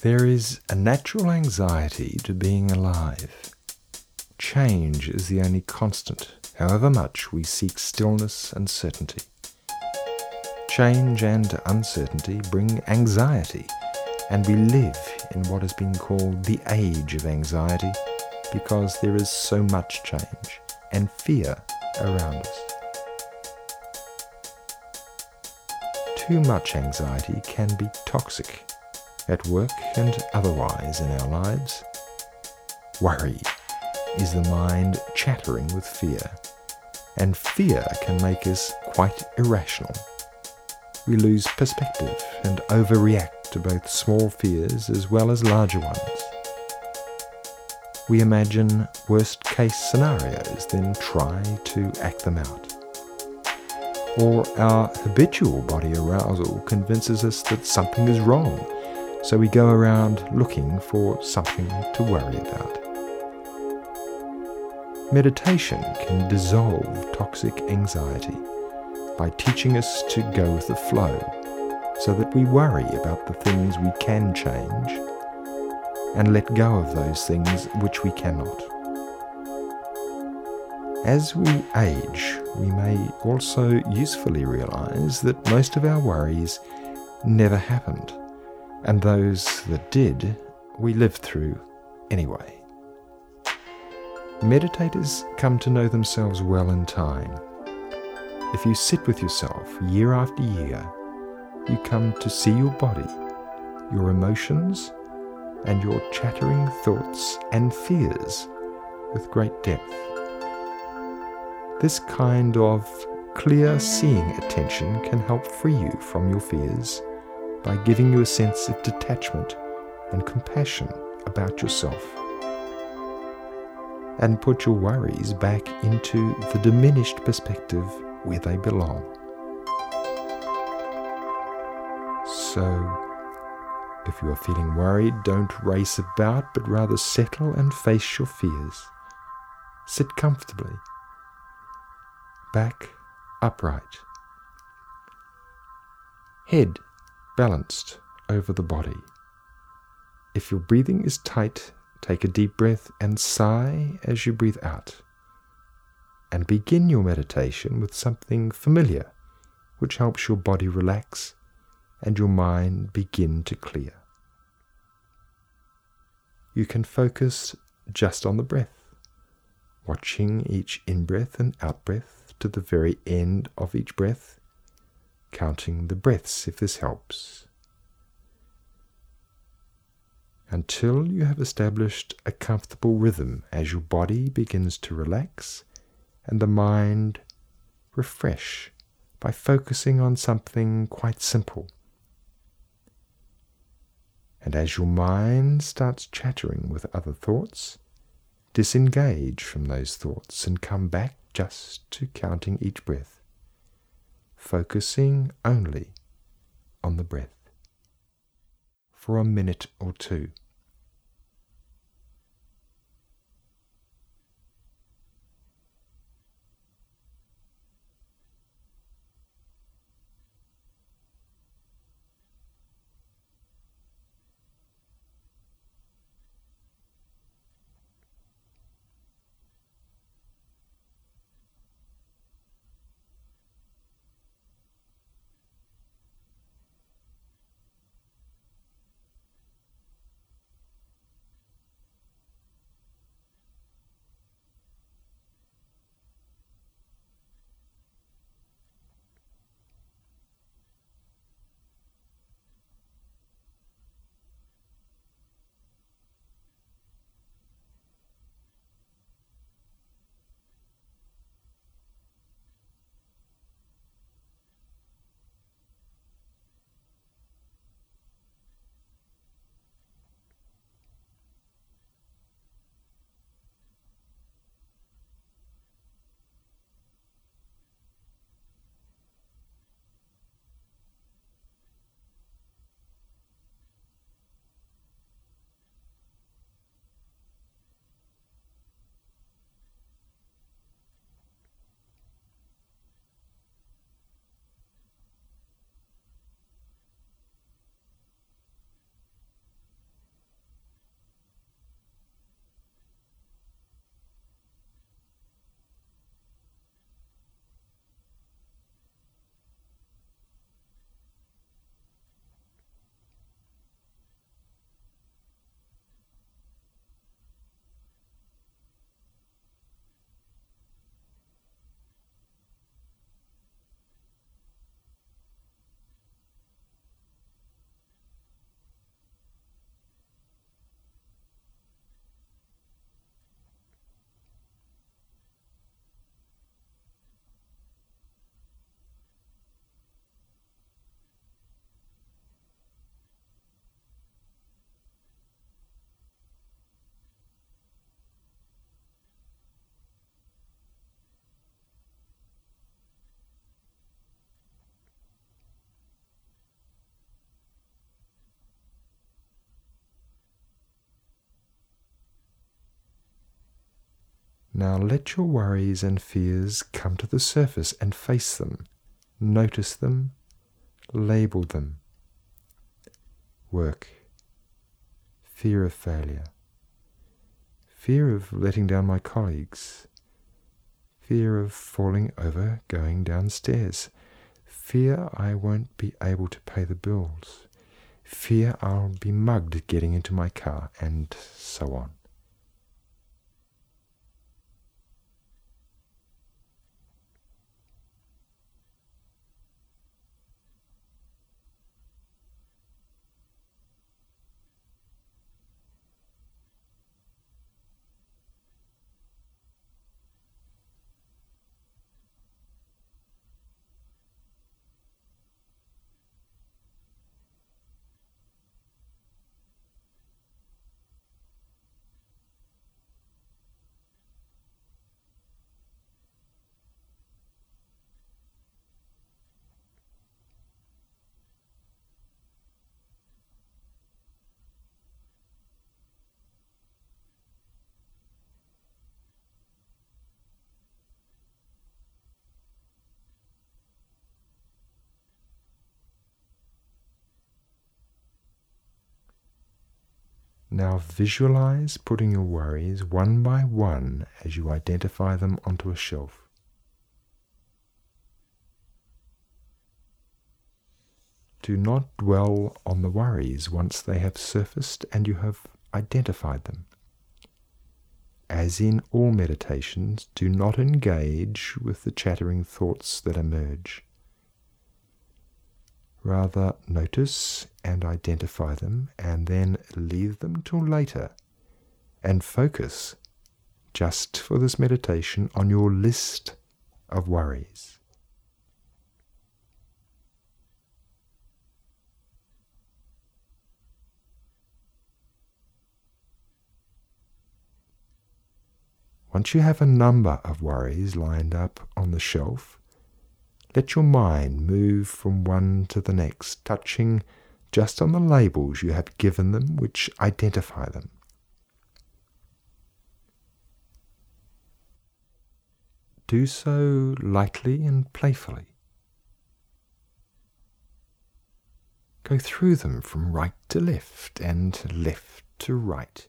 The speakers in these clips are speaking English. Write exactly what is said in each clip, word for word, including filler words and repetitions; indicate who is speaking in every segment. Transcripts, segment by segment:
Speaker 1: There is a natural anxiety to being alive. Change is the only constant, however much we seek stillness and certainty. Change and uncertainty bring anxiety, and we live in what has been called the age of anxiety because there is so much change and fear around us. Too much anxiety can be toxic, at work and otherwise in our lives. Worry is the mind chattering with fear, and fear can make us quite irrational. We lose perspective and overreact to both small fears as well as larger ones. We imagine worst-case scenarios, then try to act them out. Or our habitual body arousal convinces us that something is wrong, so we go around looking for something to worry about. Meditation can dissolve toxic anxiety by teaching us to go with the flow, so that we worry about the things we can change and let go of those things which we cannot. As we age, we may also usefully realize that most of our worries never happened, and those that did, we lived through anyway. Meditators come to know themselves well in time. If you sit with yourself year after year, you come to see your body, your emotions, and your chattering thoughts and fears with great depth. This kind of clear seeing attention can help free you from your fears by giving you a sense of detachment and compassion about yourself, and put your worries back into the diminished perspective where they belong. So, if you are feeling worried, don't race about, but rather settle and face your fears. Sit comfortably, back upright, head balanced over the body. If your breathing is tight, take a deep breath and sigh as you breathe out. And begin your meditation with something familiar, which helps your body relax and your mind begin to clear. You can focus just on the breath, watching each in-breath and out-breath to the very end of each breath, counting the breaths if this helps, until you have established a comfortable rhythm as your body begins to relax and the mind refresh by focusing on something quite simple. And as your mind starts chattering with other thoughts, disengage from those thoughts and come back just to counting each breath, focusing only on the breath for a minute or two. Now let your worries and fears come to the surface and face them. Notice them, label them. Work. Fear of failure. Fear of letting down my colleagues. Fear of falling over going downstairs. Fear I won't be able to pay the bills. Fear I'll be mugged getting into my car, and so on. Now visualize putting your worries one by one as you identify them onto a shelf. Do not dwell on the worries once they have surfaced and you have identified them. As in all meditations, do not engage with the chattering thoughts that emerge. Rather, notice and identify them, and then leave them till later, and focus, just for this meditation, on your list of worries. Once you have a number of worries lined up on the shelf, let your mind move from one to the next, touching just on the labels you have given them which identify them. Do so lightly and playfully. Go through them from right to left and left to right.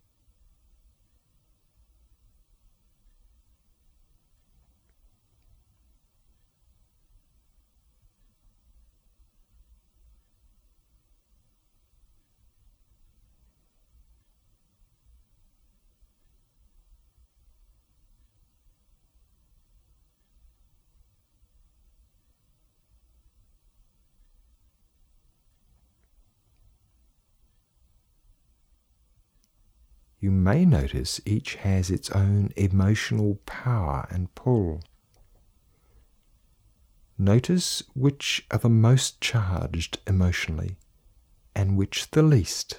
Speaker 1: You may notice each has its own emotional power and pull. Notice which are the most charged emotionally and which the least.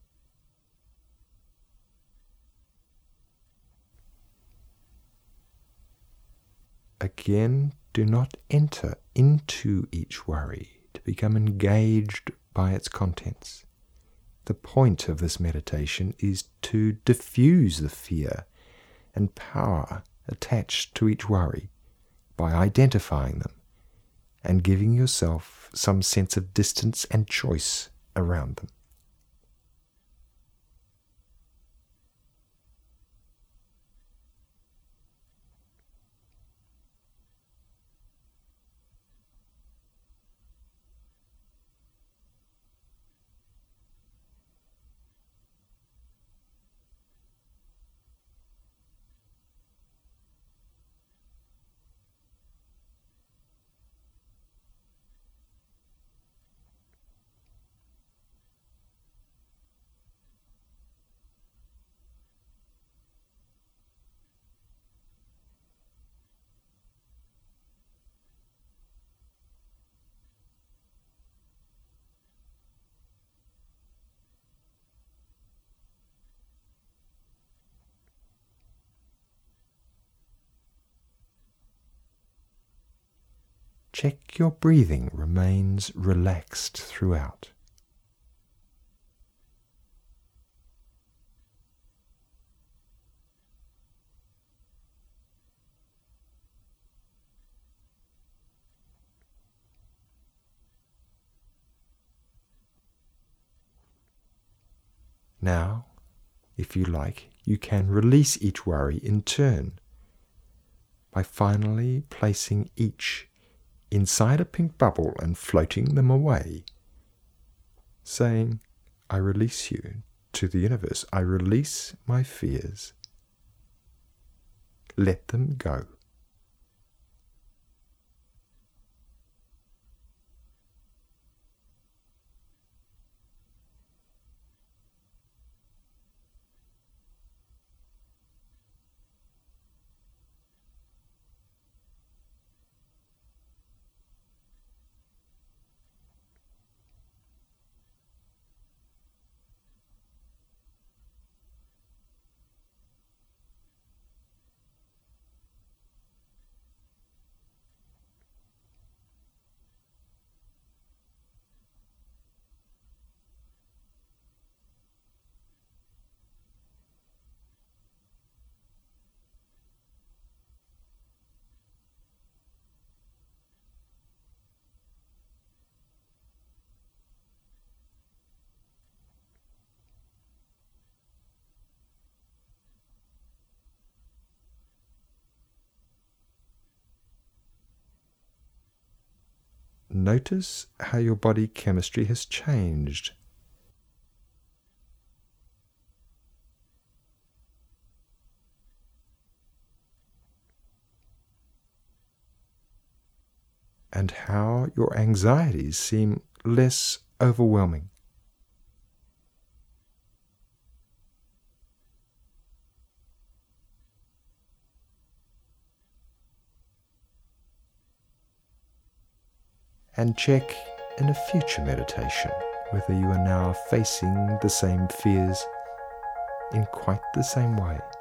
Speaker 1: Again, do not enter into each worry to become engaged by its contents. The point of this meditation is to diffuse the fear and power attached to each worry by identifying them and giving yourself some sense of distance and choice around them. Check your breathing remains relaxed throughout. Now, if you like, you can release each worry in turn by finally placing each inside a pink bubble and floating them away, saying, I release you to the universe. I release my fears. Let them go. Notice how your body chemistry has changed. And how your anxieties seem less overwhelming. And check in a future meditation whether you are now facing the same fears in quite the same way.